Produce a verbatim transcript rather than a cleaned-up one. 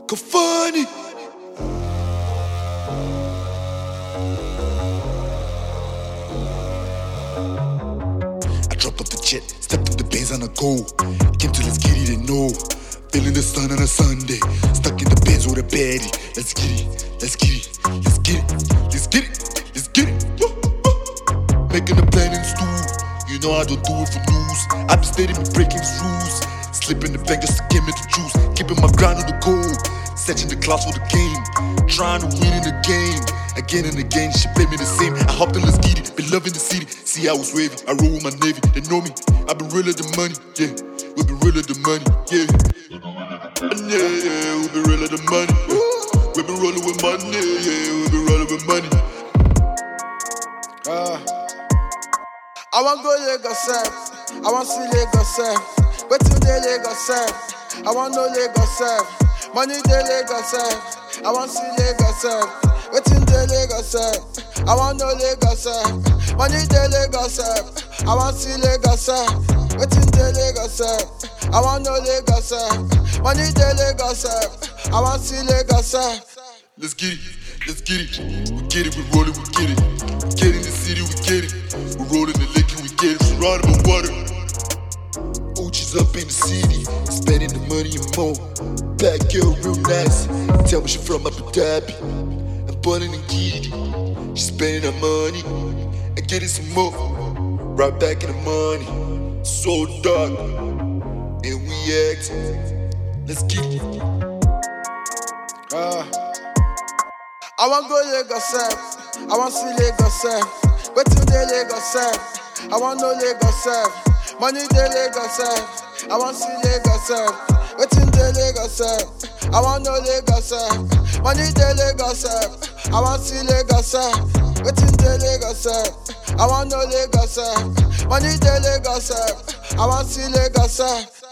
Kafani. I dropped off the jet, stepped up the Benz on a go. Came to let's get it and know. Feeling the sun on a Sunday. Stuck in the Benz with a baddie. Let's get it, let's get it, let's get it, let's get it, let's get it. Making a plan in stew. You know I don't do it for news. I be steady me breaking these rules. Slipping the bank just to give me the juice. Keeping my grind on the goal. Setting the clouds for the game. Trying to win in the game. Again and again, she play me the same. I hopped in, let's get it. Been loving the city. See, I was wavy. I roll with my navy. They know me. I been real of the money. Yeah, we been real of the money. Yeah, yeah, yeah. We been real of the money. Yeah. We been rolling with money. Yeah, we been rolling with money. Uh, I want go Lagos self. I want see Lagos self. Wait till they Lagos self. I want no Lagos self. Money they Lagos self. I want see Lagos self. Wait till they Lagos self. I want no Lagos self. Money they Lagos self. I want see Lagos self. Wait till they Lagos self. I want no Lagos self. Money they Lagos self. I want see Lagos self. Let's get it, let's get it. We get it, we roll it, we get it. We get in the city, we get it. We roll in the lake and we get it. Surrounded by water. Ochi's up in the city, spending the money and more. Black girl, real nice. Tell me she from Abu Dhabi. I'm ballin' and giddy. She spending her money and getting some more. Right back in the money. So dark, and we act. Let's get it. Uh, I want go Lagos self. I want see Lagos self. Wait till they Lagos self. I want no Lagos self. Money they Lagos self. I want see Lagos self. Wait till they Lagos self. I want no Lagos self. Money they Lagos self. I want see Lagos self. Wait till they Lagos self. I want no Lagos self. Money they Lagos self. I want see Lagos self.